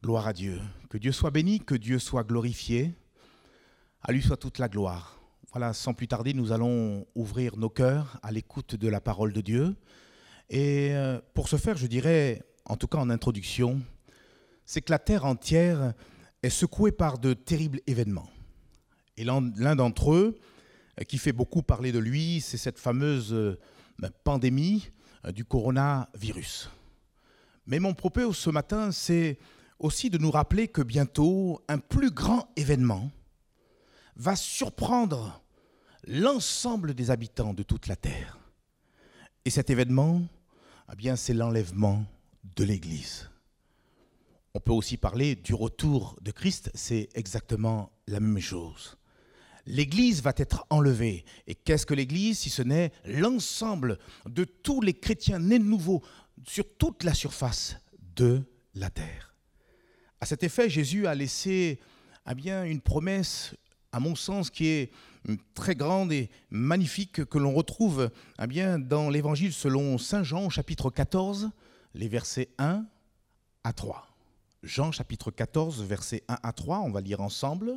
Gloire à Dieu. Que Dieu soit béni, que Dieu soit glorifié. À lui soit toute la gloire. Voilà, sans plus tarder, nous allons ouvrir nos cœurs à l'écoute de la parole de Dieu. Et pour ce faire, je dirais, en tout cas en introduction, c'est que la terre entière est secouée par de terribles événements. Et l'un d'entre eux, qui fait beaucoup parler de lui, c'est cette fameuse pandémie du coronavirus. Mais mon propos ce matin, c'est aussi de nous rappeler que bientôt, un plus grand événement va surprendre l'ensemble des habitants de toute la terre. Et cet événement, eh bien, c'est l'enlèvement de l'Église. On peut aussi parler du retour de Christ, c'est exactement la même chose. L'Église va être enlevée. Et qu'est-ce que l'Église si ce n'est l'ensemble de tous les chrétiens nés de nouveau sur toute la surface de la terre? À cet effet, Jésus a laissé bien, une promesse, à mon sens, qui est très grande et magnifique, que l'on retrouve bien, dans l'Évangile selon Saint Jean, au chapitre 14, les versets 1 à 3. Jean, chapitre 14, versets 1 à 3, on va lire ensemble.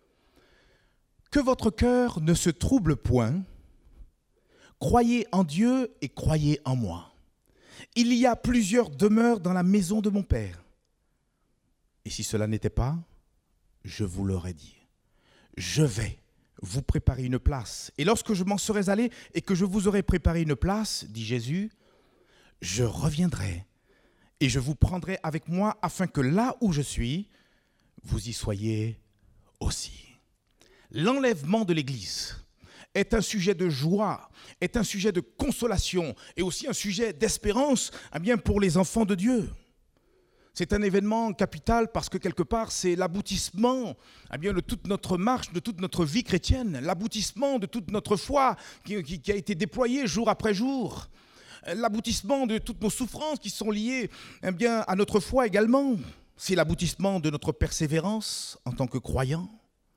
« Que votre cœur ne se trouble point, croyez en Dieu et croyez en moi. Il y a plusieurs demeures dans la maison de mon Père. Et si cela n'était pas, je vous l'aurais dit. Je vais vous préparer une place. Et lorsque je m'en serai allé et que je vous aurai préparé une place, dit Jésus, je reviendrai et je vous prendrai avec moi afin que là où je suis, vous y soyez aussi. » L'enlèvement de l'Église est un sujet de joie, est un sujet de consolation et aussi un sujet d'espérance bien, pour les enfants de Dieu. C'est un événement capital parce que quelque part c'est l'aboutissement bien, de toute notre marche, de toute notre vie chrétienne, l'aboutissement de toute notre foi qui a été déployée jour après jour, l'aboutissement de toutes nos souffrances qui sont liées bien, à notre foi également. C'est l'aboutissement de notre persévérance en tant que croyants.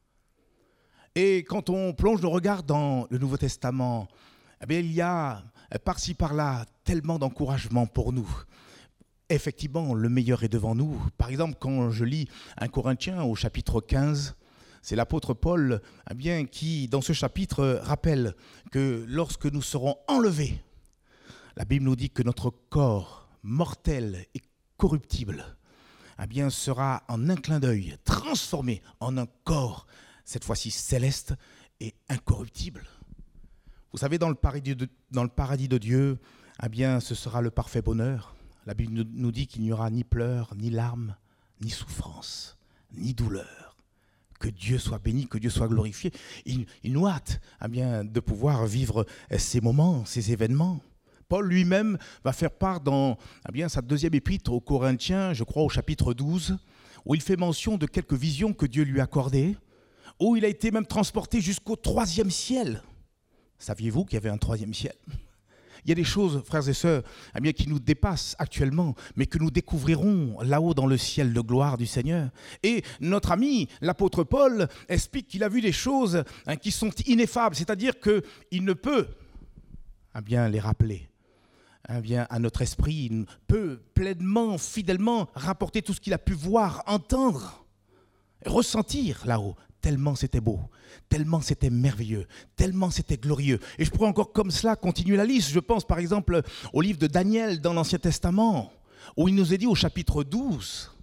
Et quand on plonge le regard dans le Nouveau Testament, bien, il y a par-ci par-là tellement d'encouragement pour nous. Effectivement, le meilleur est devant nous. Par exemple, quand je lis 1 Corinthiens au chapitre 15, c'est l'apôtre Paul bien, qui, dans ce chapitre, rappelle que lorsque nous serons enlevés, la Bible nous dit que notre corps mortel et corruptible bien, sera en un clin d'œil transformé en un corps cette fois-ci céleste et incorruptible. Vous savez, dans le paradis de Dieu, bien, ce sera le parfait bonheur. La Bible nous dit qu'il n'y aura ni pleurs, ni larmes, ni souffrance, ni douleur. Que Dieu soit béni, que Dieu soit glorifié. Il nous hâte bien, de pouvoir vivre ces moments, ces événements. Paul lui-même va faire part dans bien, sa deuxième épître aux Corinthiens, je crois au chapitre 12, où il fait mention de quelques visions que Dieu lui a accordées, où il a été même transporté jusqu'au 3e ciel. Saviez-vous qu'il y avait un 3e ciel ? Il y a des choses, frères et sœurs, bien, qui nous dépassent actuellement, mais que nous découvrirons là-haut dans le ciel de gloire du Seigneur. Et notre ami, l'apôtre Paul, explique qu'il a vu des choses qui sont ineffables, c'est-à-dire qu'il ne peut bien, les rappeler bien, à notre esprit. Il peut pleinement, fidèlement rapporter tout ce qu'il a pu voir, entendre, ressentir là-haut. Tellement c'était beau, tellement c'était merveilleux, tellement c'était glorieux. Et je pourrais encore comme cela continuer la liste. Je pense par exemple au livre de Daniel dans l'Ancien Testament, où il nous est dit au chapitre 12,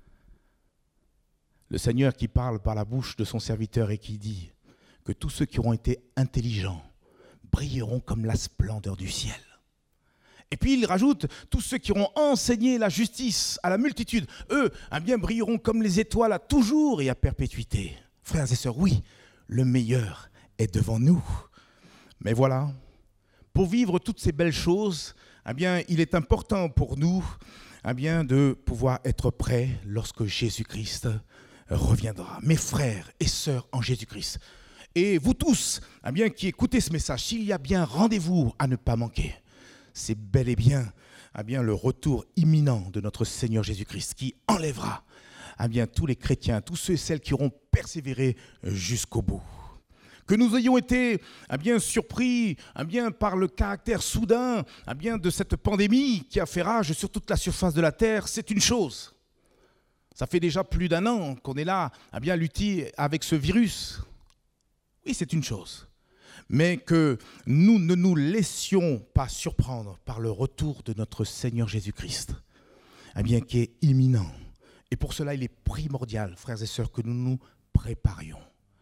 le Seigneur qui parle par la bouche de son serviteur et qui dit que tous ceux qui auront été intelligents brilleront comme la splendeur du ciel. Et puis il rajoute, tous ceux qui auront enseigné la justice à la multitude, eux, bien, brilleront comme les étoiles à toujours et à perpétuité. Frères et sœurs, oui, le meilleur est devant nous. Mais voilà, pour vivre toutes ces belles choses, bien, il est important pour nous bien, de pouvoir être prêts lorsque Jésus-Christ reviendra. Mes frères et sœurs en Jésus-Christ, et vous tous bien, qui écoutez ce message, s'il y a bien rendez-vous à ne pas manquer, c'est bel et bien, bien le retour imminent de notre Seigneur Jésus-Christ qui enlèvera bien, tous les chrétiens, tous ceux et celles qui auront persévéré jusqu'au bout. Que nous ayons été bien, surpris bien, par le caractère soudain bien, de cette pandémie qui a fait rage sur toute la surface de la terre, c'est une chose. Ça fait déjà plus d'1 an qu'on est là, à bien lutter avec ce virus. Oui, c'est une chose. Mais que nous ne nous laissions pas surprendre par le retour de notre Seigneur Jésus-Christ, eh bien, qui est imminent. Et pour cela, il est primordial, frères et sœurs, que nous nous préparions.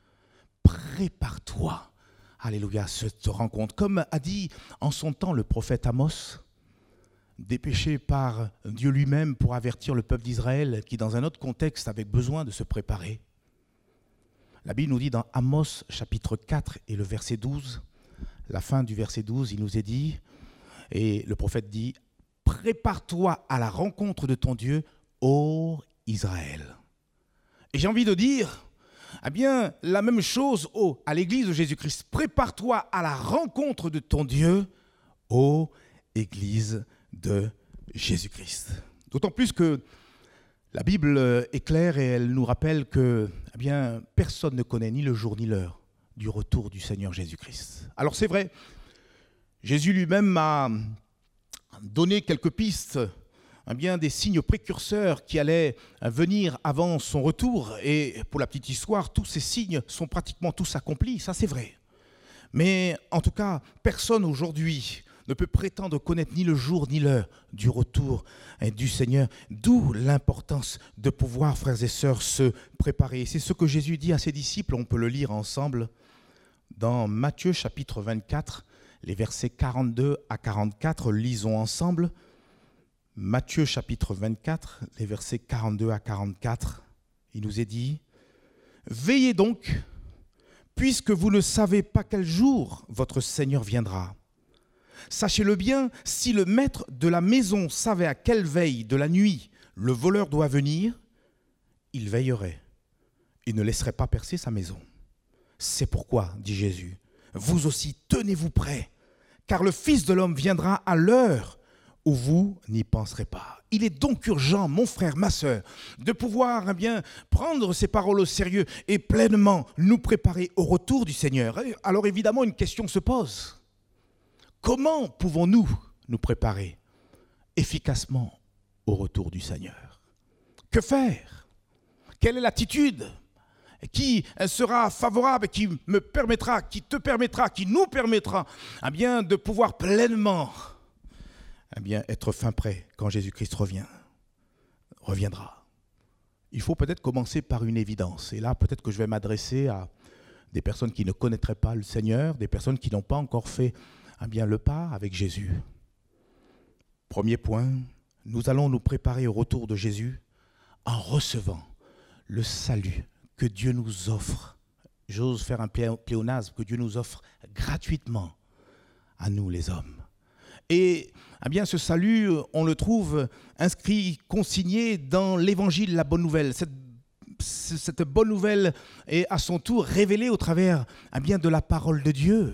Prépare-toi, alléluia, à cette rencontre. Comme a dit en son temps le prophète Amos, dépêché par Dieu lui-même pour avertir le peuple d'Israël qui, dans un autre contexte, avait besoin de se préparer. La Bible nous dit dans Amos chapitre 4 et le verset 12, la fin du verset 12, il nous est dit, et le prophète dit, « Prépare-toi à la rencontre de ton Dieu, ô Israël. » Et j'ai envie de dire, eh bien, la même chose à l'église de Jésus-Christ. Prépare-toi à la rencontre de ton Dieu, ô église de Jésus-Christ. D'autant plus que la Bible est claire et elle nous rappelle que eh bien, personne ne connaît ni le jour ni l'heure du retour du Seigneur Jésus-Christ. Alors c'est vrai, Jésus lui-même m'a donné quelques pistes, eh bien, des signes précurseurs qui allaient venir avant son retour. Et pour la petite histoire, tous ces signes sont pratiquement tous accomplis, ça c'est vrai. Mais en tout cas, personne aujourd'hui ne peut prétendre connaître ni le jour ni l'heure du retour du Seigneur. D'où l'importance de pouvoir, frères et sœurs, se préparer. C'est ce que Jésus dit à ses disciples, on peut le lire ensemble dans Matthieu chapitre 24, les versets 42 à 44. Lisons ensemble. Matthieu chapitre 24, les versets 42 à 44. Il nous est dit, « Veillez donc, puisque vous ne savez pas quel jour votre Seigneur viendra. Sachez-le bien, si le maître de la maison savait à quelle veille de la nuit le voleur doit venir, il veillerait et ne laisserait pas percer sa maison. C'est pourquoi, dit Jésus, vous aussi tenez-vous prêts, car le Fils de l'homme viendra à l'heure où vous n'y penserez pas. » Il est donc urgent, mon frère, ma sœur, de pouvoir eh bien, prendre ces paroles au sérieux et pleinement nous préparer au retour du Seigneur. Alors évidemment, une question se pose. Comment pouvons-nous nous préparer efficacement au retour du Seigneur? Que faire? Quelle est l'attitude qui sera favorable, qui me permettra, qui te permettra, qui nous permettra eh bien, de pouvoir pleinement eh bien, être fin prêt quand Jésus-Christ reviendra? Il faut peut-être commencer par une évidence. Et là, peut-être que je vais m'adresser à des personnes qui ne connaîtraient pas le Seigneur, des personnes qui n'ont pas encore fait eh bien, le pas avec Jésus. Premier point, nous allons nous préparer au retour de Jésus en recevant le salut que Dieu nous offre. J'ose faire un pléonasme, que Dieu nous offre gratuitement à nous les hommes. Et eh bien, ce salut, on le trouve inscrit, consigné dans l'évangile, la bonne nouvelle. Cette bonne nouvelle est à son tour révélée au travers eh bien, de la parole de Dieu.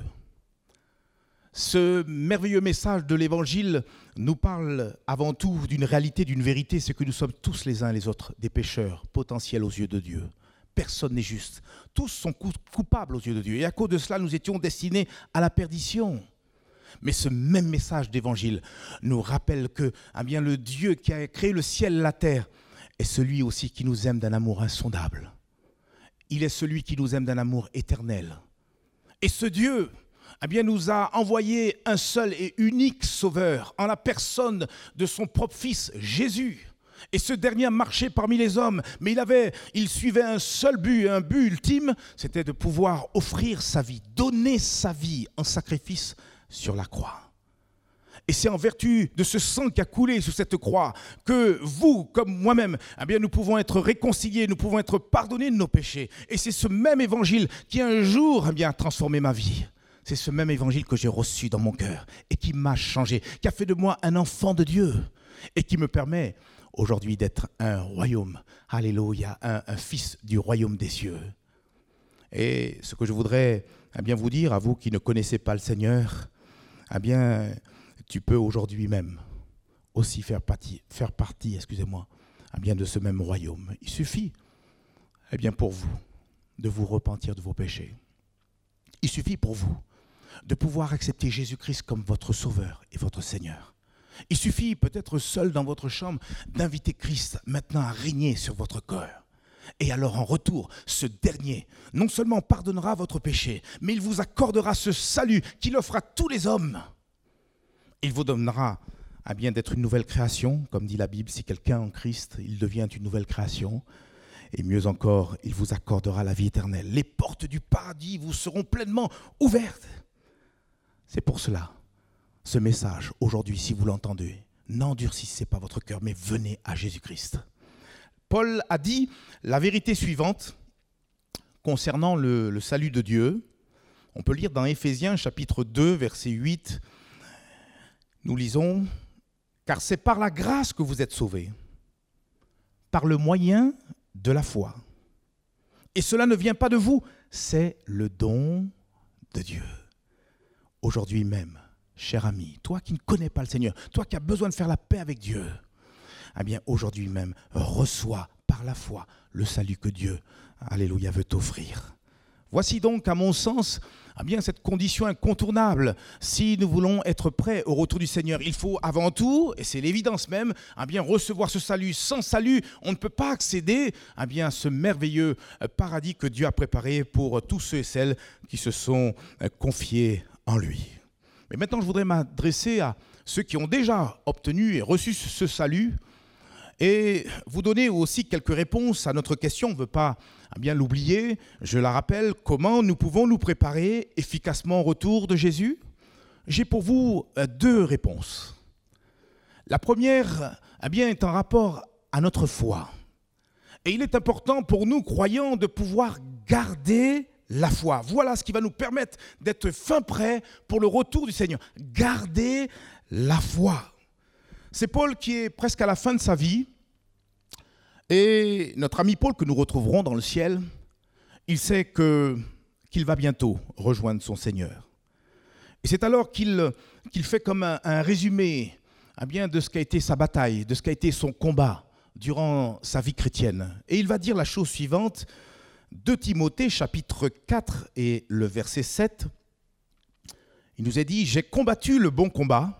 Ce merveilleux message de l'Évangile nous parle avant tout d'une réalité, d'une vérité, c'est que nous sommes tous les uns les autres des pécheurs potentiels aux yeux de Dieu. Personne n'est juste. Tous sont coupables aux yeux de Dieu. Et à cause de cela, nous étions destinés à la perdition. Mais ce même message d'Évangile nous rappelle que eh bien, le Dieu qui a créé le ciel et la terre est celui aussi qui nous aime d'un amour insondable. Il est celui qui nous aime d'un amour éternel. Et ce Dieu eh bien, nous a envoyé un seul et unique sauveur en la personne de son propre fils, Jésus. Et ce dernier a marché parmi les hommes, mais il suivait un seul but, un but ultime, c'était de pouvoir offrir sa vie, donner sa vie en sacrifice sur la croix. Et c'est en vertu de ce sang qui a coulé sur cette croix que vous, comme moi-même, eh bien, nous pouvons être réconciliés, nous pouvons être pardonnés de nos péchés. Et c'est ce même évangile qui un jour eh bien, a transformé ma vie. C'est ce même évangile que j'ai reçu dans mon cœur et qui m'a changé, qui a fait de moi un enfant de Dieu et qui me permet aujourd'hui d'être un royaume, alléluia, un fils du royaume des cieux. Et ce que je voudrais eh bien, vous dire, à vous qui ne connaissez pas le Seigneur, eh bien, tu peux aujourd'hui même aussi faire partie eh bien, de ce même royaume. Il suffit eh bien, pour vous de vous repentir de vos péchés. Il suffit pour vous de pouvoir accepter Jésus-Christ comme votre Sauveur et votre Seigneur. Il suffit peut-être seul dans votre chambre d'inviter Christ maintenant à régner sur votre cœur. Et alors en retour, ce dernier non seulement pardonnera votre péché, mais il vous accordera ce salut qu'il offre à tous les hommes. Il vous donnera bien d'être une nouvelle création, comme dit la Bible, si quelqu'un en Christ, il devient une nouvelle création. Et mieux encore, il vous accordera la vie éternelle. Les portes du paradis vous seront pleinement ouvertes. C'est pour cela, ce message, aujourd'hui, si vous l'entendez, n'endurcissez pas votre cœur, mais venez à Jésus-Christ. Paul a dit la vérité suivante concernant le salut de Dieu. On peut lire dans Éphésiens chapitre 2, verset 8. Nous lisons « Car c'est par la grâce que vous êtes sauvés, par le moyen de la foi. Et cela ne vient pas de vous, c'est le don de Dieu. » Aujourd'hui même, cher ami, toi qui ne connais pas le Seigneur, toi qui as besoin de faire la paix avec Dieu, eh bien aujourd'hui même, reçois par la foi le salut que Dieu, alléluia, veut t'offrir. Voici donc, à mon sens, eh bien, cette condition incontournable. Si nous voulons être prêts au retour du Seigneur, il faut avant tout, et c'est l'évidence même, eh bien, recevoir ce salut. Sans salut, on ne peut pas accéder eh bien, à ce merveilleux paradis que Dieu a préparé pour tous ceux et celles qui se sont confiés en lui. Mais maintenant, je voudrais m'adresser à ceux qui ont déjà obtenu et reçu ce salut et vous donner aussi quelques réponses à notre question. On ne veut pas bien l'oublier. Je la rappelle, comment nous pouvons nous préparer efficacement au retour de Jésus? J'ai pour vous deux réponses. La première bien, est en rapport à notre foi. Et il est important pour nous, croyants, de pouvoir garder la foi. Voilà ce qui va nous permettre d'être fin prêts pour le retour du Seigneur. Garder la foi. C'est Paul qui est presque à la fin de sa vie. Et notre ami Paul, que nous retrouverons dans le ciel, il sait qu'il va bientôt rejoindre son Seigneur. Et c'est alors qu'il fait comme un résumé bien, de ce qu'a été sa bataille, de ce qu'a été son combat durant sa vie chrétienne. Et il va dire la chose suivante, 2 Timothée, chapitre 4 et le verset 7. Il nous est dit « J'ai combattu le bon combat,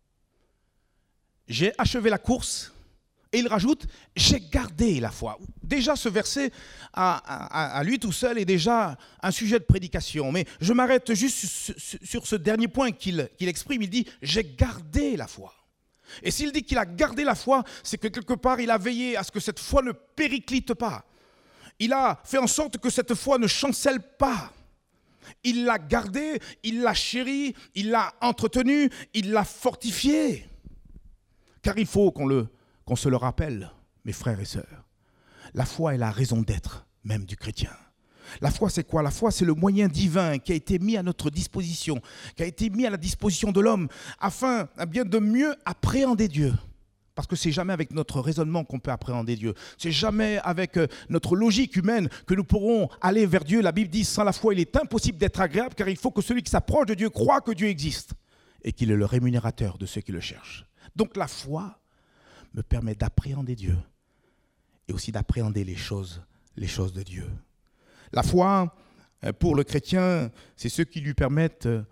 j'ai achevé la course. » Et il rajoute « J'ai gardé la foi ». Déjà, ce verset, à lui tout seul, est déjà un sujet de prédication. Mais je m'arrête juste sur ce dernier point qu'il exprime. Il dit « J'ai gardé la foi ». Et s'il dit qu'il a gardé la foi, c'est que quelque part, il a veillé à ce que cette foi ne périclite pas. Il a fait en sorte que cette foi ne chancelle pas. Il l'a gardée, il l'a chérie, il l'a entretenue, il l'a fortifiée. Car il faut qu'on se le rappelle, mes frères et sœurs. La foi est la raison d'être même du chrétien. La foi, c'est quoi? La foi, c'est le moyen divin qui a été mis à notre disposition, qui a été mis à la disposition de l'homme, afin bien, de mieux appréhender Dieu. Parce que c'est jamais avec notre raisonnement qu'on peut appréhender Dieu. C'est jamais avec notre logique humaine que nous pourrons aller vers Dieu. La Bible dit, sans la foi, il est impossible d'être agréable, car il faut que celui qui s'approche de Dieu croie que Dieu existe et qu'il est le rémunérateur de ceux qui le cherchent. Donc la foi me permet d'appréhender Dieu et aussi d'appréhender les choses de Dieu. La foi, pour le chrétien, c'est ce qui lui permet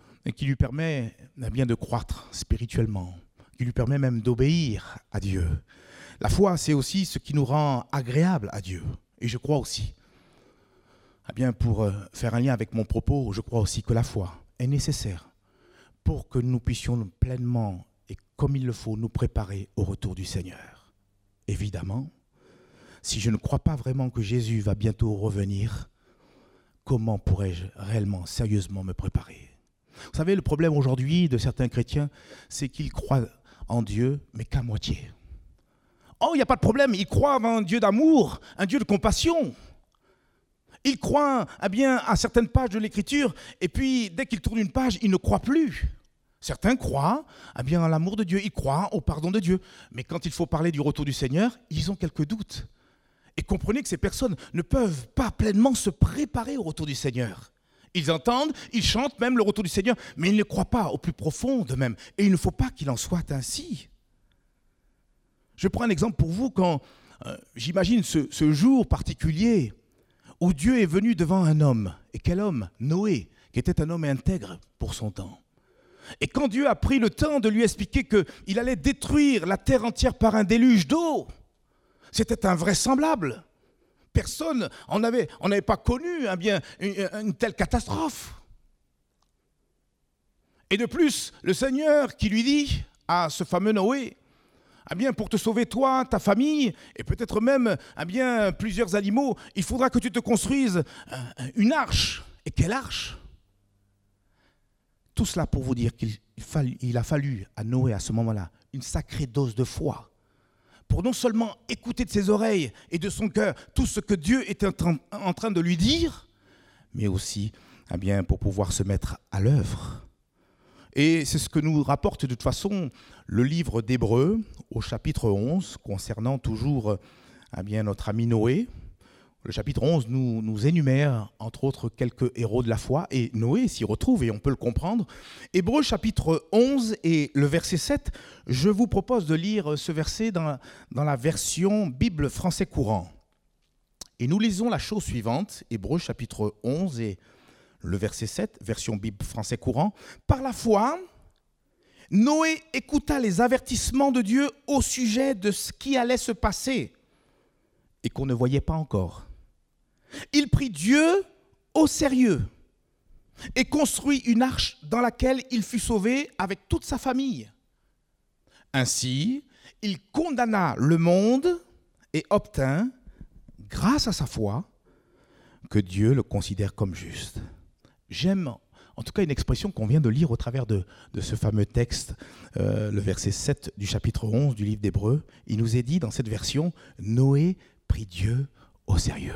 bien de croître spirituellement, qui lui permet même d'obéir à Dieu. La foi, c'est aussi ce qui nous rend agréable à Dieu. Et je crois aussi, bien pour faire un lien avec mon propos, je crois aussi que la foi est nécessaire pour que nous puissions pleinement et comme il le faut nous préparer au retour du Seigneur. Évidemment, si je ne crois pas vraiment que Jésus va bientôt revenir, comment pourrais-je réellement, sérieusement me préparer? Vous savez, le problème aujourd'hui de certains chrétiens, c'est qu'ils croient en Dieu, mais qu'à moitié. Oh, il n'y a pas de problème, ils croient en un Dieu d'amour, un Dieu de compassion. Ils croient bien à certaines pages de l'Écriture, et puis dès qu'ils tournent une page, ils ne croient plus. Certains croient bien à l'amour de Dieu, ils croient au pardon de Dieu. Mais quand il faut parler du retour du Seigneur, ils ont quelques doutes. Et comprenez que ces personnes ne peuvent pas pleinement se préparer au retour du Seigneur. Ils entendent, ils chantent même le retour du Seigneur, mais ils ne croient pas au plus profond d'eux-mêmes. Et il ne faut pas qu'il en soit ainsi. Je prends un exemple pour vous quand j'imagine ce jour particulier où Dieu est venu devant un homme. Et quel homme? Noé, qui était un homme intègre pour son temps. Et quand Dieu a pris le temps de lui expliquer qu'il allait détruire la terre entière par un déluge d'eau, c'était invraisemblable. Personne, on n'avait pas connu une telle catastrophe. Et de plus, le Seigneur qui lui dit à ce fameux Noé, pour te sauver toi, ta famille, et peut-être même plusieurs animaux, il faudra que tu te construises une arche. Et quelle arche? Tout cela pour vous dire qu'il a fallu à Noé à ce moment-là une sacrée dose de foi pour non seulement écouter de ses oreilles et de son cœur tout ce que Dieu était en train de lui dire, mais aussi pour pouvoir se mettre à l'œuvre. Et c'est ce que nous rapporte de toute façon le livre d'Hébreux au chapitre 11, concernant toujours notre ami Noé. Le chapitre 11 nous énumère, entre autres, quelques héros de la foi, et Noé s'y retrouve, et on peut le comprendre. Hébreux chapitre 11 et le verset 7, je vous propose de lire ce verset dans la version Bible français courant. Et nous lisons la chose suivante, Hébreux chapitre 11 et le verset 7, version Bible français courant. Par la foi, Noé écouta les avertissements de Dieu au sujet de ce qui allait se passer et qu'on ne voyait pas encore. Il prit Dieu au sérieux et construit une arche dans laquelle il fut sauvé avec toute sa famille. Ainsi, il condamna le monde et obtint, grâce à sa foi, que Dieu le considère comme juste. J'aime en tout cas une expression qu'on vient de lire au travers de ce fameux texte, le verset 7 du chapitre 11 du livre d'Hébreux. Il nous est dit dans cette version, Noé prit Dieu au sérieux.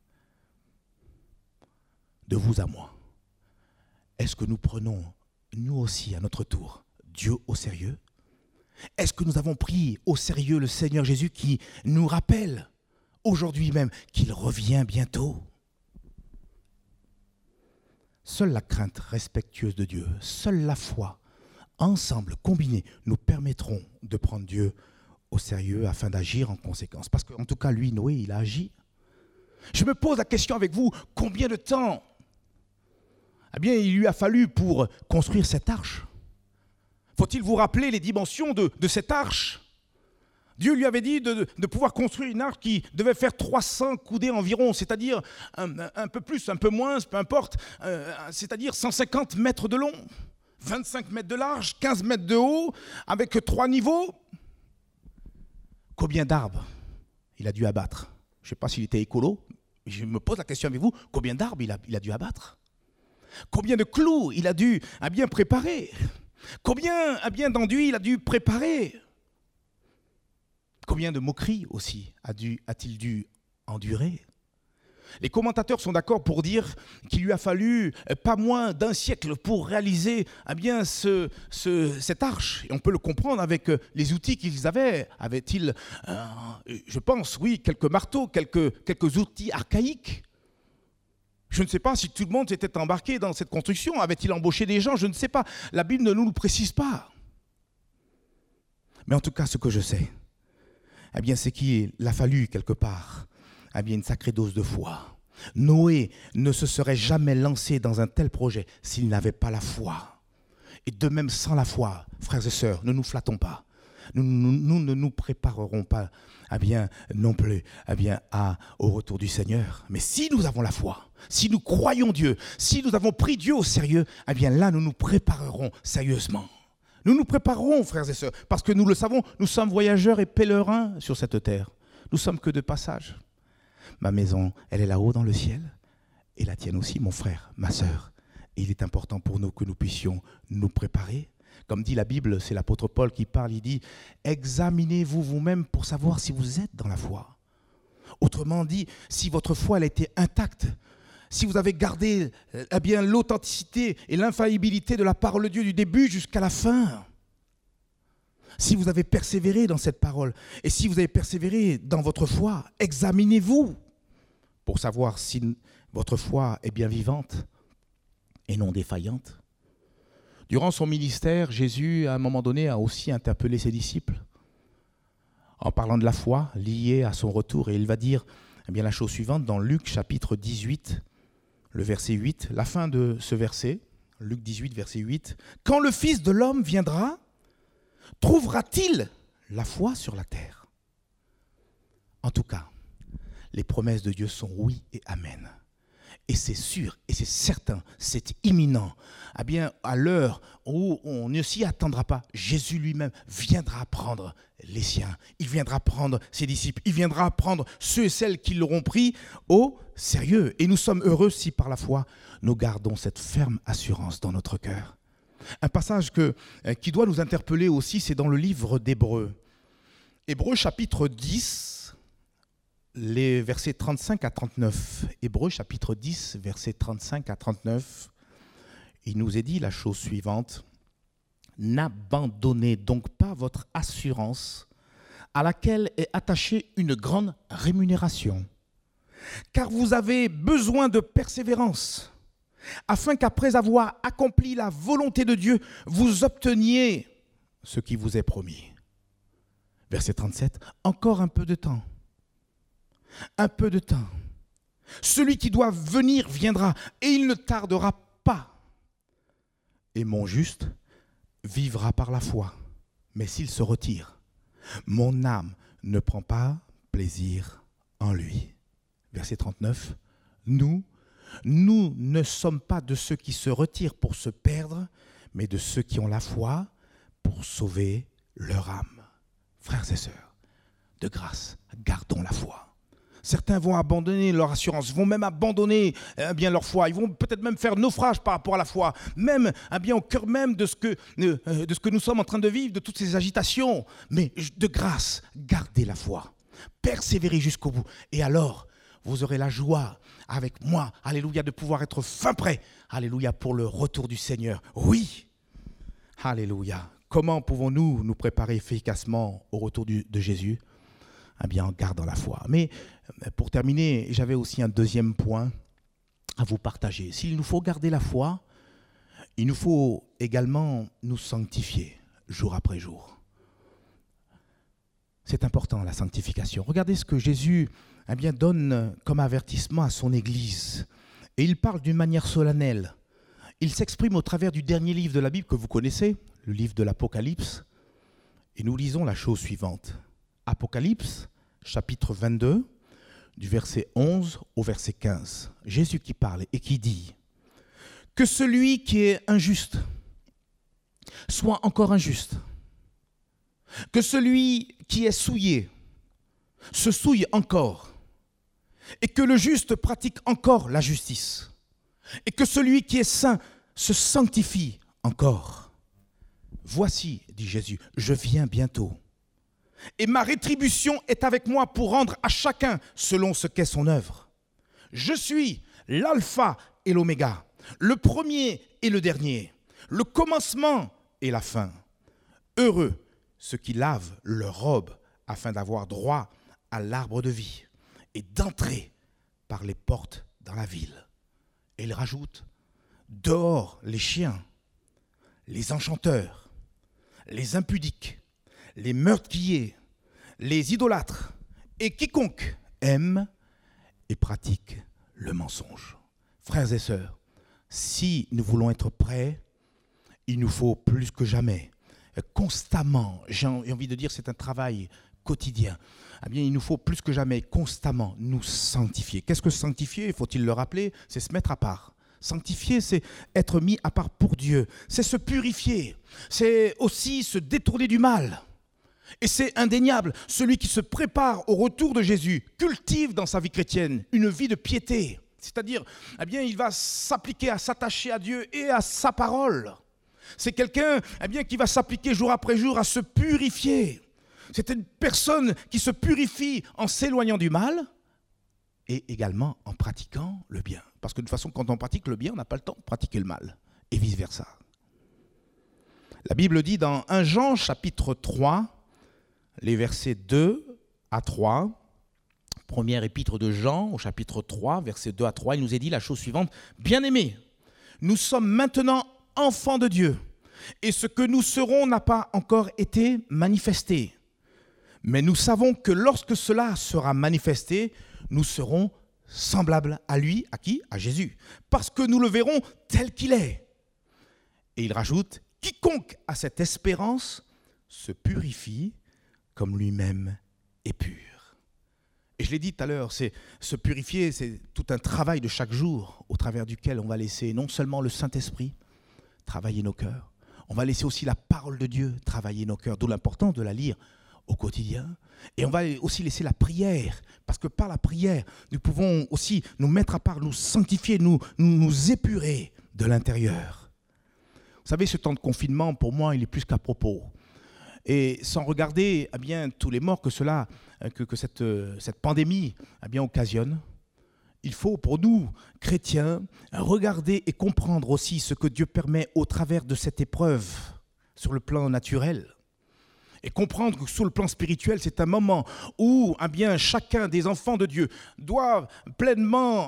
De vous à moi, est-ce que nous prenons, nous aussi, à notre tour, Dieu au sérieux? Est-ce que nous avons pris au sérieux le Seigneur Jésus qui nous rappelle, aujourd'hui même, qu'il revient bientôt? Seule la crainte respectueuse de Dieu, seule la foi, ensemble, combinés, nous permettront de prendre Dieu au sérieux afin d'agir en conséquence. Parce qu'en tout cas, lui, Noé, il a agi. Je me pose la question avec vous, combien de temps il lui a fallu pour construire cette arche? Faut-il vous rappeler les dimensions de cette arche? Dieu lui avait dit de pouvoir construire une arche qui devait faire 300 coudées environ, c'est-à-dire un peu plus, un peu moins, peu importe, c'est-à-dire 150 mètres de long, 25 mètres de large, 15 mètres de haut, avec 3 niveaux. Combien d'arbres il a dû abattre? Je ne sais pas s'il était écolo, mais je me pose la question avec vous, combien d'arbres il a dû abattre? Combien de clous il a dû préparer? Combien d'enduits il a dû préparer? Combien de moqueries aussi a-t-il dû endurer? Les commentateurs sont d'accord pour dire qu'il lui a fallu pas moins d'1 siècle pour réaliser cette arche. Et on peut le comprendre avec les outils qu'ils avaient. Avait-il, je pense, oui, quelques marteaux, quelques outils archaïques? Je ne sais pas si tout le monde s'était embarqué dans cette construction. Avait-il embauché des gens? Je ne sais pas. La Bible ne nous le précise pas. Mais en tout cas, ce que je sais, c'est qu'il a fallu quelque part une sacrée dose de foi. Noé ne se serait jamais lancé dans un tel projet s'il n'avait pas la foi. Et de même, sans la foi, frères et sœurs, ne nous flattons pas. Nous ne nous préparerons pas non plus au retour du Seigneur. Mais si nous avons la foi, si nous croyons Dieu, si nous avons pris Dieu au sérieux, là, nous nous préparerons sérieusement. Nous nous préparerons, frères et sœurs, parce que nous le savons, nous sommes voyageurs et pèlerins sur cette terre. Nous sommes que de passage. Ma maison, elle est là-haut dans le ciel, et la tienne aussi, mon frère, ma sœur. Et il est important pour nous que nous puissions nous préparer. Comme dit la Bible, c'est l'apôtre Paul qui parle, il dit « Examinez-vous vous-même pour savoir si vous êtes dans la foi. » Autrement dit, si votre foi elle a été intacte, si vous avez gardé l'authenticité et l'infaillibilité de la parole de Dieu du début jusqu'à la fin, si vous avez persévéré dans cette parole et si vous avez persévéré dans votre foi, examinez-vous pour savoir si votre foi est bien vivante et non défaillante. Durant son ministère, Jésus, à un moment donné, a aussi interpellé ses disciples en parlant de la foi liée à son retour. Et il va dire la chose suivante dans Luc chapitre 18, le verset 8, la fin de ce verset, Luc 18, verset 8. « Quand le Fils de l'homme viendra, trouvera-t-il la foi sur la terre ?» En tout cas, les promesses de Dieu sont oui et amen. Et c'est sûr, et c'est certain, c'est imminent. Eh bien, à l'heure où on ne s'y attendra pas, Jésus lui-même viendra prendre les siens. Il viendra prendre ses disciples. Il viendra prendre ceux et celles qui l'auront pris au sérieux. Et nous sommes heureux si par la foi, nous gardons cette ferme assurance dans notre cœur. Un passage qui doit nous interpeller aussi, c'est dans le livre d'Hébreux. Hébreux chapitre 10, les versets 35 à 39. Hébreux chapitre 10, versets 35 à 39. Il nous est dit la chose suivante. « N'abandonnez donc pas votre assurance à laquelle est attachée une grande rémunération, car vous avez besoin de persévérance, afin qu'après avoir accompli la volonté de Dieu, vous obteniez ce qui vous est promis. » Verset 37. « Encore un peu de temps. Un peu de temps. Celui qui doit venir viendra, et il ne tardera pas. Et mon juste vivra par la foi. Mais s'il se retire, mon âme ne prend pas plaisir en lui. » Verset 39. Nous ne sommes pas de ceux qui se retirent pour se perdre, mais de ceux qui ont la foi pour sauver leur âme. Frères et sœurs, de grâce, gardons la foi. Certains vont abandonner leur assurance, vont même abandonner bien leur foi. Ils vont peut-être même faire naufrage par rapport à la foi, même bien au cœur même de ce que nous sommes en train de vivre, de toutes ces agitations. Mais de grâce, gardez la foi, persévérez jusqu'au bout. Et alors, vous aurez la joie avec moi, alléluia, de pouvoir être fin prêt, alléluia, pour le retour du Seigneur. Oui, alléluia. Comment pouvons-nous nous préparer efficacement au retour de Jésus ? Eh bien, en gardant la foi. Mais pour terminer, j'avais aussi un deuxième point à vous partager. S'il nous faut garder la foi, il nous faut également nous sanctifier jour après jour. C'est important, la sanctification. Regardez ce que Jésus donne comme avertissement à son Église. Et il parle d'une manière solennelle. Il s'exprime au travers du dernier livre de la Bible que vous connaissez, le livre de l'Apocalypse. Et nous lisons la chose suivante. Apocalypse, chapitre 22, du verset 11 au verset 15. Jésus qui parle et qui dit « Que celui qui est injuste soit encore injuste. Que celui qui est souillé se souille encore. Et que le juste pratique encore la justice. Et que celui qui est saint se sanctifie encore. Voici, dit Jésus, je viens bientôt. Et ma rétribution est avec moi pour rendre à chacun selon ce qu'est son œuvre. Je suis l'alpha et l'oméga, le premier et le dernier, le commencement et la fin. Heureux ceux qui lavent leur robe afin d'avoir droit à l'arbre de vie et d'entrer par les portes dans la ville. Et il rajoute, dehors les chiens, les enchanteurs, les impudiques, les meurtriers, les idolâtres et quiconque aime et pratique le mensonge. Frères et sœurs, si nous voulons être prêts, il nous faut plus que jamais, constamment, j'ai envie de dire c'est un travail quotidien, eh bien, il nous faut plus que jamais constamment nous sanctifier. Qu'est-ce que sanctifier ? Faut-il le rappeler ? C'est se mettre à part. Sanctifier, c'est être mis à part pour Dieu. C'est se purifier. C'est aussi se détourner du mal. Et c'est indéniable. Celui qui se prépare au retour de Jésus cultive dans sa vie chrétienne une vie de piété. C'est-à-dire, eh bien, il va s'appliquer à s'attacher à Dieu et à sa parole. C'est quelqu'un qui va s'appliquer jour après jour à se purifier. C'est une personne qui se purifie en s'éloignant du mal et également en pratiquant le bien. Parce que de toute façon, quand on pratique le bien, on n'a pas le temps de pratiquer le mal. Et vice-versa. La Bible dit dans 1 Jean chapitre 3, les versets 2 à 3, première épître de Jean au chapitre 3, versets 2 à 3, il nous est dit la chose suivante. Bien-aimés, nous sommes maintenant enfants de Dieu, et ce que nous serons n'a pas encore été manifesté. Mais nous savons que lorsque cela sera manifesté, nous serons semblables à lui, à qui ? À Jésus. Parce que nous le verrons tel qu'il est. Et il rajoute, quiconque a cette espérance se purifie comme lui-même est pur. Et je l'ai dit tout à l'heure, c'est se purifier, c'est tout un travail de chaque jour au travers duquel on va laisser non seulement le Saint-Esprit travailler nos cœurs, on va laisser aussi la parole de Dieu travailler nos cœurs, d'où l'importance de la lire au quotidien. Et on va aussi laisser la prière, parce que par la prière, nous pouvons aussi nous mettre à part, nous sanctifier, nous épurer de l'intérieur. Vous savez, ce temps de confinement, pour moi, il est plus qu'à propos. Et sans regarder tous les morts que cette pandémie occasionne, il faut, pour nous, chrétiens, regarder et comprendre aussi ce que Dieu permet au travers de cette épreuve sur le plan naturel. Et comprendre que sur le plan spirituel, c'est un moment où chacun des enfants de Dieu doit pleinement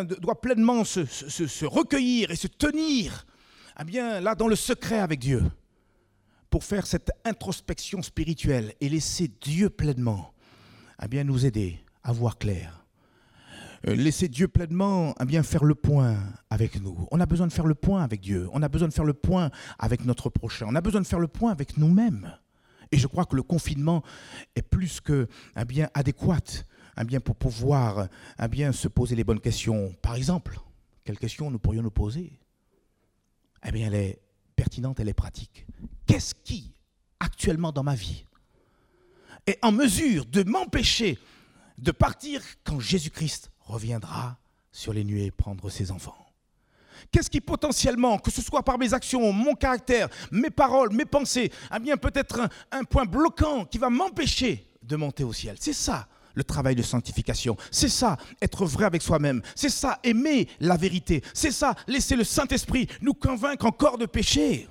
se recueillir et se tenir là dans le secret avec Dieu pour faire cette introspection spirituelle et laisser Dieu pleinement nous aider à voir clair. Laisser Dieu pleinement faire le point avec nous. On a besoin de faire le point avec Dieu. On a besoin de faire le point avec notre prochain. On a besoin de faire le point avec nous-mêmes. Et je crois que le confinement est plus que adéquat pour pouvoir se poser les bonnes questions. Par exemple, quelles questions nous pourrions nous poser ? Elle est pertinente, elle est pratique. Qu'est-ce qui, actuellement dans ma vie, est en mesure de m'empêcher de partir quand Jésus-Christ reviendra sur les nuées prendre ses enfants ? Qu'est-ce qui potentiellement, que ce soit par mes actions, mon caractère, mes paroles, mes pensées, peut être un point bloquant qui va m'empêcher de monter au ciel ? C'est ça le travail de sanctification. C'est ça être vrai avec soi-même. C'est ça aimer la vérité. C'est ça laisser le Saint-Esprit nous convaincre encore de péché.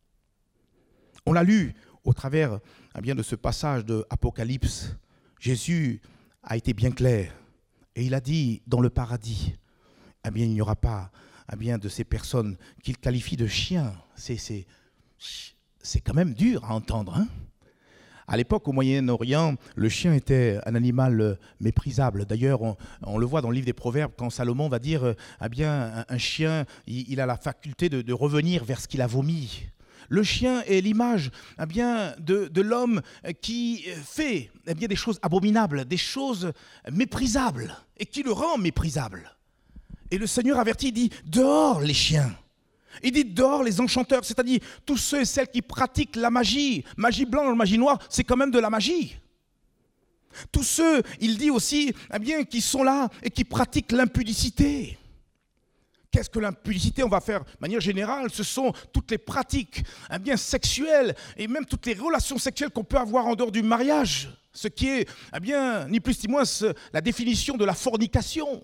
On l'a lu au travers de ce passage de Apocalypse. Jésus a été bien clair et il a dit dans le paradis, il n'y aura pas de ces personnes qu'il qualifie de chiens. C'est quand même dur à entendre. À l'époque, au Moyen-Orient, le chien était un animal méprisable. D'ailleurs, on le voit dans le livre des Proverbes, quand Salomon va dire un chien, il a la faculté de revenir vers ce qu'il a vomi. Le chien est l'image de l'homme qui fait des choses abominables, des choses méprisables, et qui le rend méprisable. Et le Seigneur avertit, il dit « dehors les chiens ». Il dit « dehors les enchanteurs », c'est-à-dire tous ceux et celles qui pratiquent la magie. Magie blanche, magie noire, c'est quand même de la magie. Tous ceux, il dit aussi, qui sont là et qui pratiquent l'impudicité. Qu'est-ce que l'impudicité ? On va faire de manière générale, ce sont toutes les pratiques sexuelles et même toutes les relations sexuelles qu'on peut avoir en dehors du mariage. Ce qui est, ni plus ni moins, la définition de la fornication.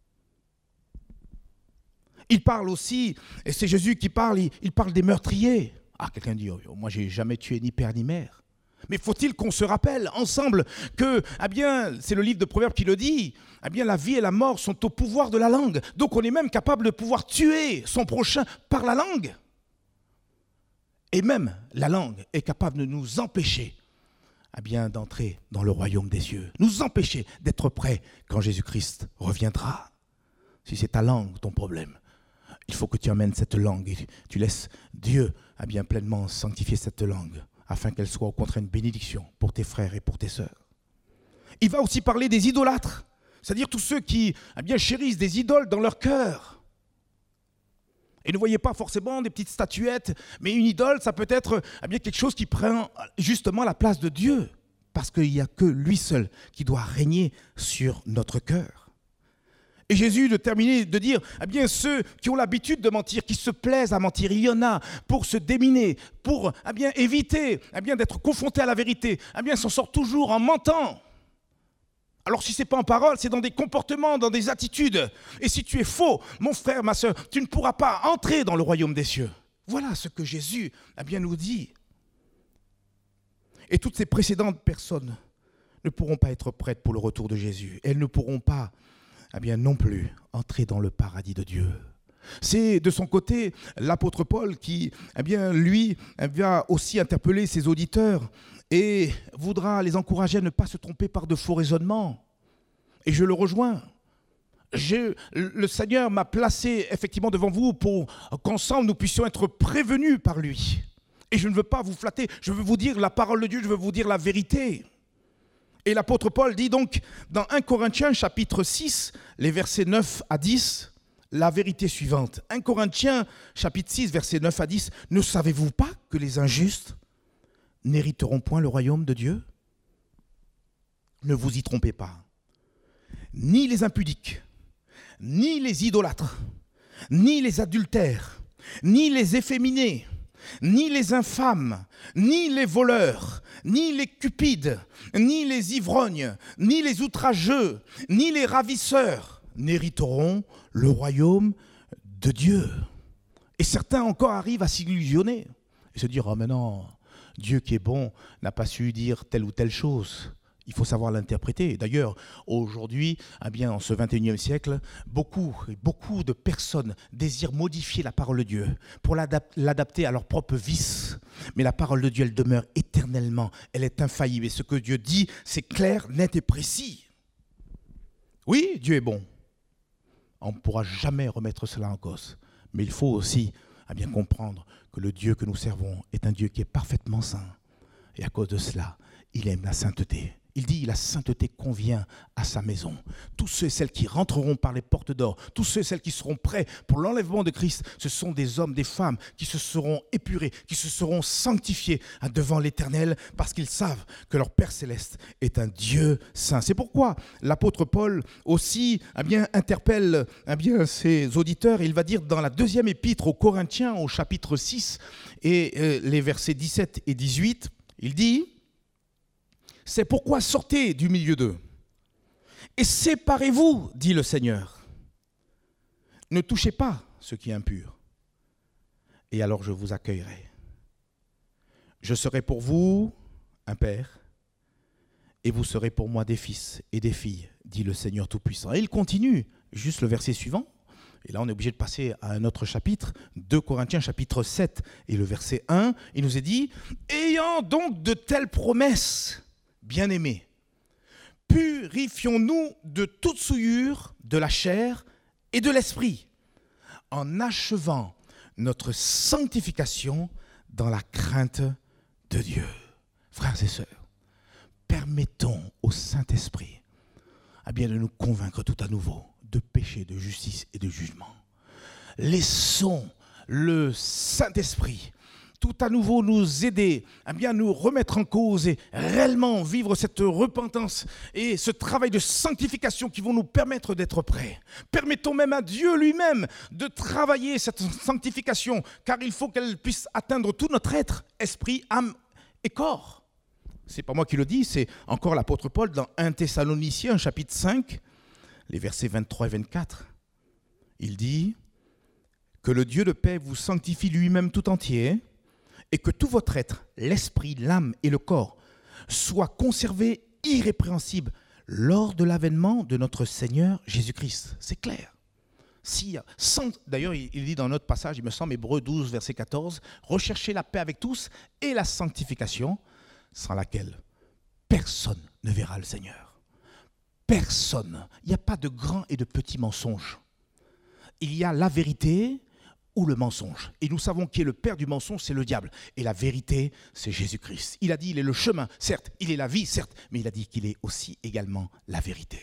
Il parle aussi, et c'est Jésus qui parle, il parle des meurtriers. Ah, quelqu'un dit, oh, moi j'ai jamais tué ni père ni mère. Mais faut-il qu'on se rappelle ensemble que, c'est le livre de Proverbes qui le dit, la vie et la mort sont au pouvoir de la langue. Donc on est même capable de pouvoir tuer son prochain par la langue. Et même la langue est capable de nous empêcher d'entrer dans le royaume des cieux, nous empêcher d'être prêts quand Jésus-Christ reviendra. Si c'est ta langue ton problème, il faut que tu amènes cette langue et tu laisses Dieu pleinement sanctifier cette langue afin qu'elle soit au contraire une bénédiction pour tes frères et pour tes sœurs. Il va aussi parler des idolâtres, c'est-à-dire tous ceux qui chérissent des idoles dans leur cœur. Et ne voyez pas forcément des petites statuettes, mais une idole, ça peut être quelque chose qui prend justement la place de Dieu, parce qu'il n'y a que lui seul qui doit régner sur notre cœur. Et Jésus de terminer, de dire, ceux qui ont l'habitude de mentir, qui se plaisent à mentir, il y en a pour se déminer, pour éviter d'être confrontés à la vérité, s'en sortent toujours en mentant. Alors si ce n'est pas en parole, c'est dans des comportements, dans des attitudes. Et si tu es faux, mon frère, ma soeur, tu ne pourras pas entrer dans le royaume des cieux. Voilà ce que Jésus nous dit. Et toutes ces précédentes personnes ne pourront pas être prêtes pour le retour de Jésus. Elles ne pourront pas non plus entrer dans le paradis de Dieu. C'est de son côté l'apôtre Paul qui, lui, va aussi interpeller ses auditeurs et voudra les encourager à ne pas se tromper par de faux raisonnements. Et je le rejoins. Le Seigneur m'a placé effectivement devant vous pour qu'ensemble nous puissions être prévenus par lui. Et je ne veux pas vous flatter, je veux vous dire la parole de Dieu, je veux vous dire la vérité. Et l'apôtre Paul dit donc dans 1 Corinthiens chapitre 6, les versets 9 à 10, la vérité suivante. 1 Corinthiens chapitre 6, versets 9 à 10, ne savez-vous pas que les injustes n'hériteront point le royaume de Dieu ? Ne vous y trompez pas. Ni les impudiques, ni les idolâtres, ni les adultères, ni les efféminés, ni les infâmes, ni les voleurs, ni les cupides, ni les ivrognes, ni les outrageux, ni les ravisseurs n'hériteront le royaume de Dieu. Et certains encore arrivent à s'illusionner et se dire « Oh mais non, Dieu qui est bon n'a pas su dire telle ou telle chose ». Il faut savoir l'interpréter. D'ailleurs, aujourd'hui, en ce 21e siècle, beaucoup de personnes désirent modifier la parole de Dieu pour l'adapter à leur propre vice. Mais la parole de Dieu, elle demeure éternellement. Elle est infaillible. Et ce que Dieu dit, c'est clair, net et précis. Oui, Dieu est bon. On ne pourra jamais remettre cela en cause. Mais il faut aussi comprendre que le Dieu que nous servons est un Dieu qui est parfaitement saint. Et à cause de cela, il aime la sainteté. Il dit, la sainteté convient à sa maison. Tous ceux et celles qui rentreront par les portes d'or, tous ceux et celles qui seront prêts pour l'enlèvement de Christ, ce sont des hommes, des femmes qui se seront épurés, qui se seront sanctifiés devant l'Éternel parce qu'ils savent que leur Père Céleste est un Dieu saint. C'est pourquoi l'apôtre Paul aussi interpelle ses auditeurs. Il va dire dans la deuxième épître aux Corinthiens, au chapitre 6 et les versets 17 et 18, il dit... C'est pourquoi sortez du milieu d'eux et séparez-vous, dit le Seigneur. Ne touchez pas ce qui est impur, et alors je vous accueillerai. Je serai pour vous un père, et vous serez pour moi des fils et des filles, dit le Seigneur Tout-Puissant. Et il continue, juste le verset suivant, et là on est obligé de passer à un autre chapitre, 2 Corinthiens chapitre 7, et le verset 1, il nous est dit, ayant donc de telles promesses, bien-aimés, purifions-nous de toute souillure de la chair et de l'esprit, en achevant notre sanctification dans la crainte de Dieu. Frères et sœurs, permettons au Saint-Esprit de nous convaincre tout à nouveau de péché, de justice et de jugement. Laissons le Saint-Esprit tout à nouveau nous aider à nous remettre en cause et réellement vivre cette repentance et ce travail de sanctification qui vont nous permettre d'être prêts. Permettons même à Dieu lui-même de travailler cette sanctification, car il faut qu'elle puisse atteindre tout notre être, esprit, âme et corps. C'est pas moi qui le dis, c'est encore l'apôtre Paul dans 1 Thessaloniciens chapitre 5, les versets 23 et 24. Il dit que le Dieu de paix vous sanctifie lui-même tout entier, et que tout votre être, l'esprit, l'âme et le corps, soient conservés irrépréhensibles lors de l'avènement de notre Seigneur Jésus-Christ. C'est clair. D'ailleurs, il dit dans notre passage, il me semble, Hébreux 12, verset 14, « Recherchez la paix avec tous et la sanctification, sans laquelle personne ne verra le Seigneur. » Personne. Il n'y a pas de grands et de petits mensonges. Il y a la vérité ou le mensonge. Et nous savons qui est le père du mensonge, c'est le diable. Et la vérité, c'est Jésus-Christ. Il a dit, il est le chemin, certes, il est la vie, certes, mais il a dit qu'il est aussi également la vérité.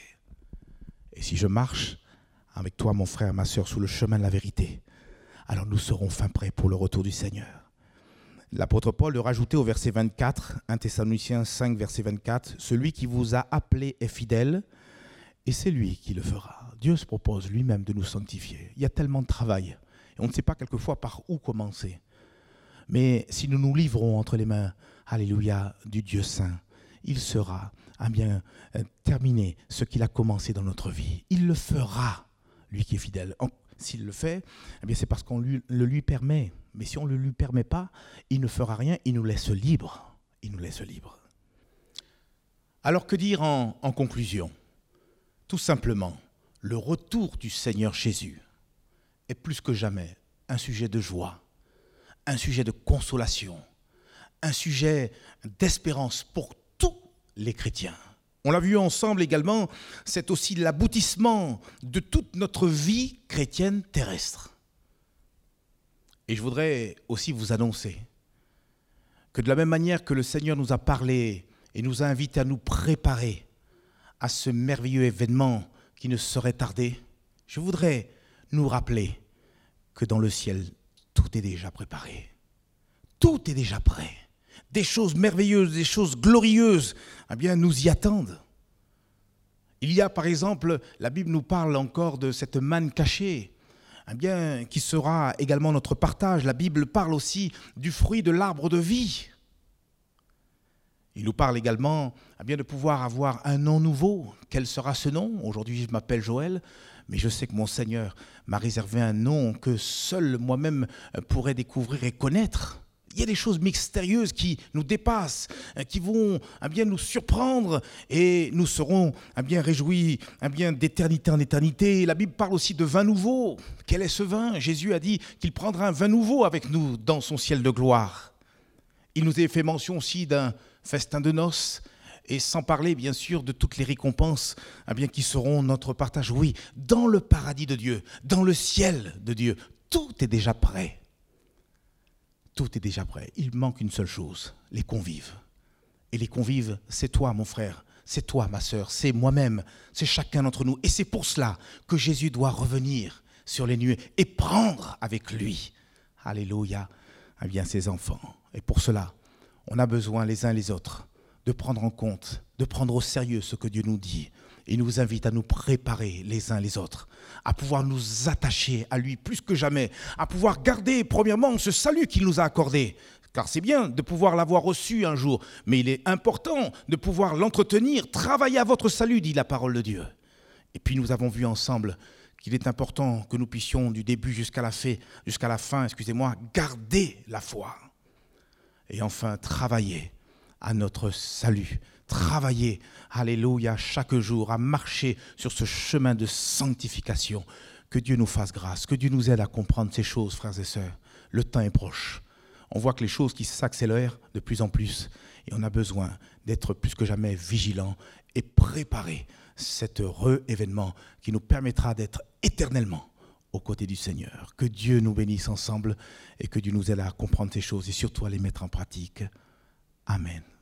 Et si je marche avec toi, mon frère, ma sœur, sous le chemin de la vérité, alors nous serons fin prêts pour le retour du Seigneur. L'apôtre Paul le rajoutait au verset 24, 1 Thessaloniciens 5, verset 24, « Celui qui vous a appelé est fidèle, et c'est lui qui le fera. » Dieu se propose lui-même de nous sanctifier. Il y a tellement de travail. Et on ne sait pas quelquefois par où commencer. Mais si nous nous livrons entre les mains, alléluia, du Dieu saint, il sera terminé ce qu'il a commencé dans notre vie. Il le fera, lui qui est fidèle. S'il le fait, c'est parce qu'on le lui permet. Mais si on ne le lui permet pas, il ne fera rien, il nous laisse libres. Il nous laisse libres. Alors que dire en conclusion ? Tout simplement, le retour du Seigneur Jésus est plus que jamais un sujet de joie, un sujet de consolation, un sujet d'espérance pour tous les chrétiens. On l'a vu ensemble également, c'est aussi l'aboutissement de toute notre vie chrétienne terrestre. Et je voudrais aussi vous annoncer que de la même manière que le Seigneur nous a parlé et nous a invités à nous préparer à ce merveilleux événement qui ne saurait tarder, je voudrais nous rappeler que dans le ciel, tout est déjà préparé. Tout est déjà prêt. Des choses merveilleuses, des choses glorieuses, eh bien, nous y attendent. Il y a par exemple, la Bible nous parle encore de cette manne cachée, eh bien, qui sera également notre partage. La Bible parle aussi du fruit de l'arbre de vie. Il nous parle également eh bien, de pouvoir avoir un nom nouveau. Quel sera ce nom? Aujourd'hui, je m'appelle Joël, mais je sais que mon Seigneur m'a réservé un nom que seul moi-même pourrais découvrir et connaître. Il y a des choses mystérieuses qui nous dépassent, qui vont eh bien, nous surprendre et nous serons eh bien, réjouis eh bien, d'éternité en éternité. La Bible parle aussi de vin nouveau. Quel est ce vin? Jésus a dit qu'il prendra un vin nouveau avec nous dans son ciel de gloire. Il nous est fait mention aussi d'un festin de noces, et sans parler bien sûr de toutes les récompenses eh bien, qui seront notre partage. Oui, dans le paradis de Dieu, dans le ciel de Dieu, tout est déjà prêt. Tout est déjà prêt. Il manque une seule chose, les convives. Et les convives, c'est toi mon frère, c'est toi ma sœur, c'est moi-même, c'est chacun d'entre nous. Et c'est pour cela que Jésus doit revenir sur les nuées et prendre avec lui, alléluia, eh bien, ses enfants. Et pour cela, on a besoin les uns les autres de prendre en compte, de prendre au sérieux ce que Dieu nous dit. Il nous invite à nous préparer les uns les autres, à pouvoir nous attacher à lui plus que jamais, à pouvoir garder premièrement ce salut qu'il nous a accordé. Car c'est bien de pouvoir l'avoir reçu un jour, mais il est important de pouvoir l'entretenir, travailler à votre salut, dit la parole de Dieu. Et puis nous avons vu ensemble qu'il est important que nous puissions du début jusqu'à la fin, garder la foi. Et enfin, travailler à notre salut. Travailler, alléluia, chaque jour, à marcher sur ce chemin de sanctification. Que Dieu nous fasse grâce, que Dieu nous aide à comprendre ces choses, frères et sœurs. Le temps est proche. On voit que les choses qui s'accélèrent de plus en plus. Et on a besoin d'être plus que jamais vigilants et préparer cet heureux événement qui nous permettra d'être éternellement aux côtés du Seigneur. Que Dieu nous bénisse ensemble et que Dieu nous aide à comprendre ces choses et surtout à les mettre en pratique. Amen.